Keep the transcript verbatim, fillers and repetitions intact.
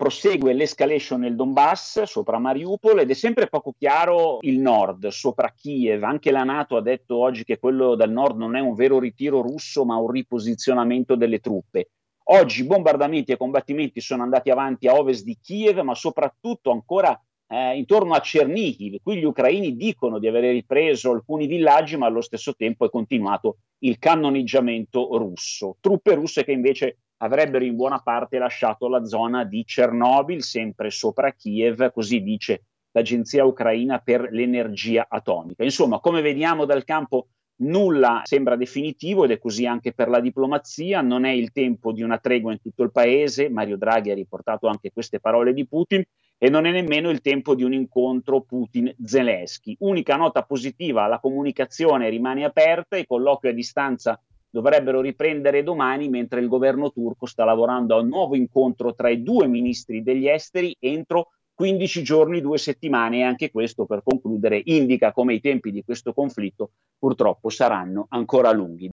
prosegue l'escalation nel Donbass, sopra Mariupol, ed è sempre poco chiaro il nord, sopra Kiev. Anche la NATO ha detto oggi che quello dal nord non è un vero ritiro russo, ma un riposizionamento delle truppe. Oggi bombardamenti e combattimenti sono andati avanti a ovest di Kiev, ma soprattutto ancora eh, intorno a Chernihiv. Qui gli ucraini dicono di avere ripreso alcuni villaggi, ma allo stesso tempo è continuato il cannoneggiamento russo. Truppe russe che invece avrebbero in buona parte lasciato la zona di Chernobyl, sempre sopra Kiev, così dice l'agenzia ucraina per l'energia atomica. Insomma, come vediamo dal campo, nulla sembra definitivo ed è così anche per la diplomazia. Non è il tempo di una tregua in tutto il paese. Mario Draghi ha riportato anche queste parole di Putin, e non è nemmeno il tempo di un incontro Putin-Zelensky. Unica nota positiva: la comunicazione rimane aperta, i colloqui a distanza dovrebbero riprendere domani, mentre il governo turco sta lavorando a un nuovo incontro tra i due ministri degli esteri entro quindici giorni, due settimane, e anche questo, per concludere, indica come i tempi di questo conflitto purtroppo saranno ancora lunghi.